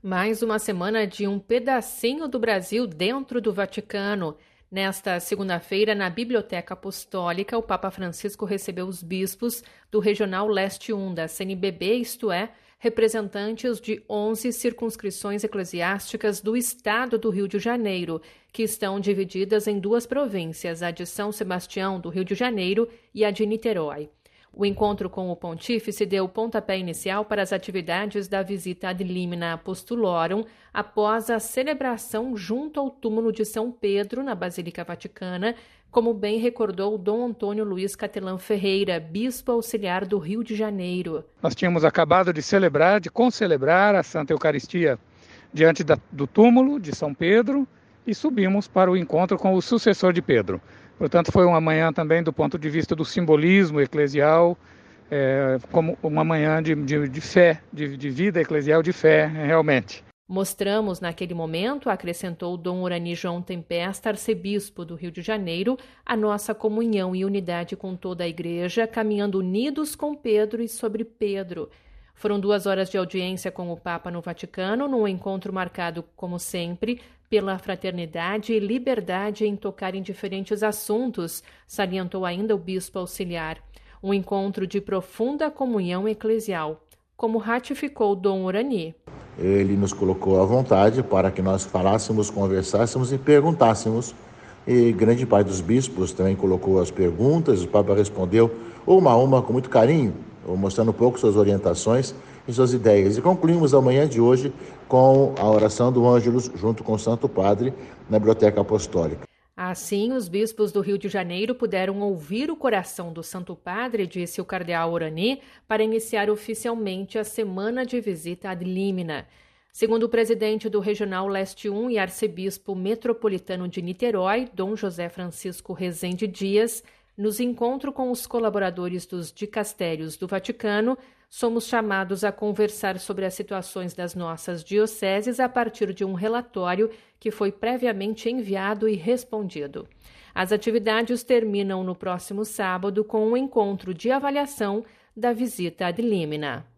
Mais uma semana de um pedacinho do Brasil dentro do Vaticano. Nesta segunda-feira, na Biblioteca Apostólica, o Papa Francisco recebeu os bispos do Regional Leste 1 da CNBB, isto é, representantes de 11 circunscrições eclesiásticas do estado do Rio de Janeiro, que estão divididas em duas províncias, a de São Sebastião, do Rio de Janeiro, e a de Niterói. O encontro com o pontífice deu pontapé inicial para as atividades da visita ad limina Apostulorum após a celebração junto ao túmulo de São Pedro, na Basílica Vaticana, como bem recordou Dom Antônio Luiz Catelan Ferreira, bispo auxiliar do Rio de Janeiro. Nós tínhamos acabado de concelebrar a Santa Eucaristia diante do túmulo de São Pedro e subimos para o encontro com o sucessor de Pedro. Portanto, foi uma manhã também do ponto de vista do simbolismo eclesial, como uma manhã de fé, de vida eclesial, de fé, realmente. Mostramos naquele momento, acrescentou Dom Urani João Tempesta, arcebispo do Rio de Janeiro, a nossa comunhão e unidade com toda a Igreja, caminhando unidos com Pedro e sobre Pedro. Foram 2 horas de audiência com o Papa no Vaticano, num encontro marcado, como sempre, pela fraternidade e liberdade em tocar em diferentes assuntos, salientou ainda o bispo auxiliar. Um encontro de profunda comunhão eclesial, como ratificou Dom Urani. Ele nos colocou à vontade para que nós falássemos, conversássemos e perguntássemos. E grande parte dos bispos também colocou as perguntas, o Papa respondeu uma a uma com muito carinho, mostrando um pouco suas orientações e suas ideias. E concluímos a manhã de hoje com a oração do Ângelus junto com o Santo Padre na Biblioteca Apostólica. Assim, os bispos do Rio de Janeiro puderam ouvir o coração do Santo Padre, disse o cardeal Urani, para iniciar oficialmente a semana de visita ad limina. Segundo o presidente do Regional Leste 1 e arcebispo metropolitano de Niterói, Dom José Francisco Rezende Dias, nos encontros com os colaboradores dos dicastérios do Vaticano, somos chamados a conversar sobre as situações das nossas dioceses a partir de um relatório que foi previamente enviado e respondido. As atividades terminam no próximo sábado com um encontro de avaliação da visita ad limina.